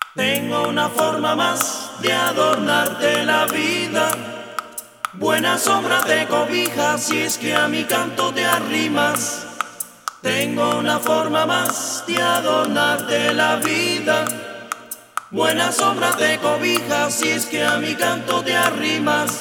Tengo una forma más de adornarte la vida. Buena sombra te cobija si es que a mi canto te arrimas. Tengo una forma más de adornarte la vida. Buena sombra te cobija si es que a mi canto te arrimas.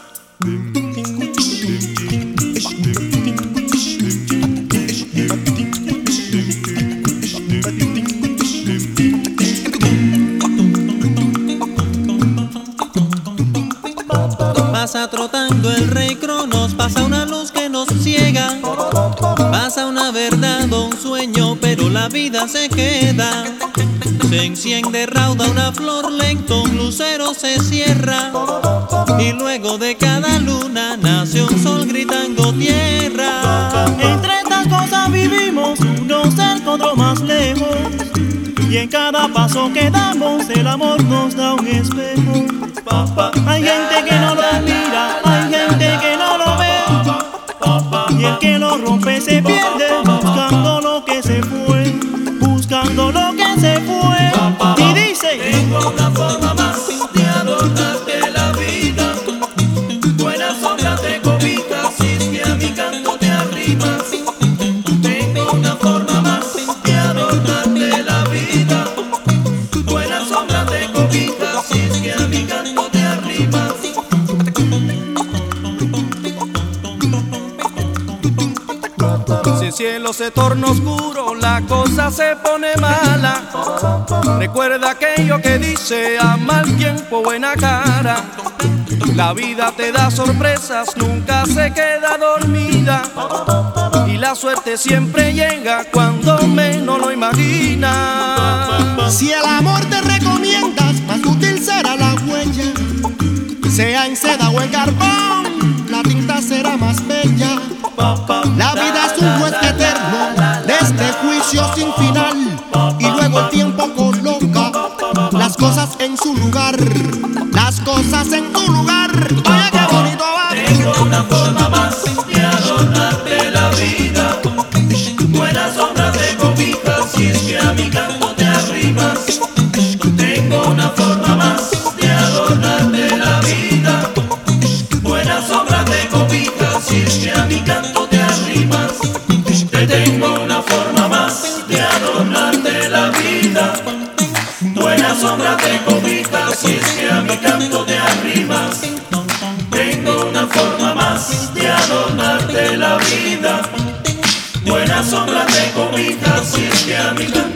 Pasa trotando el rey Cronos, pasa una luz que nos ciega, pasa una verdad o un sueño, pero la vida se queda. Se enciende rauda una flor, lento un lucero se cierra, y luego de cada luna nace un sol gritando tierra. Entre estas cosas vivimos, uno cerca, otro más lejos, y en cada paso que damos el amor nos da un espejo. Hay gente que no lo mira, hay gente que no lo ve, y el que lo rompe se pierde buscando lo que se fue, buscando lo que se fue. Y dice: tengo una forma más de adornarte la vida. Buena sombra te cobija si es que a mi canto te arrimas. Tengo una forma más de adornarte la vida. Buena sombra te cobija si es que a mi canto te arrimas. Si el cielo se torna oscuro, la cosa se pone mala. Recuerda aquello que dice: a mal tiempo, buena cara. La vida te da sorpresas, nunca se queda dormida, y la suerte siempre llega cuando menos lo imaginas. Si el amor te recomiendas, más útil será la huella, sea en seda o en carbón, la tinta será más bella. La vida es un juez eterno de este juicio sin final, y luego el tiempo coloca las cosas en su lugar, las cosas en tu lugar. Oye, qué bonito va. Tengo una forma más de adornarte la vida. Buena sombra te cobija si es que a mi canto te arrimas. Tengo una forma más de adornarte la vida. Buena sombra te cobija si es que a mi canto te arrimas. Te tengo una forma más de adornarte la vida. Buena sombra te cobija si es que a mi canto te arrimas. Tengo una forma más de adornarte la vida. Buena sombra te cobija si es que a mi canto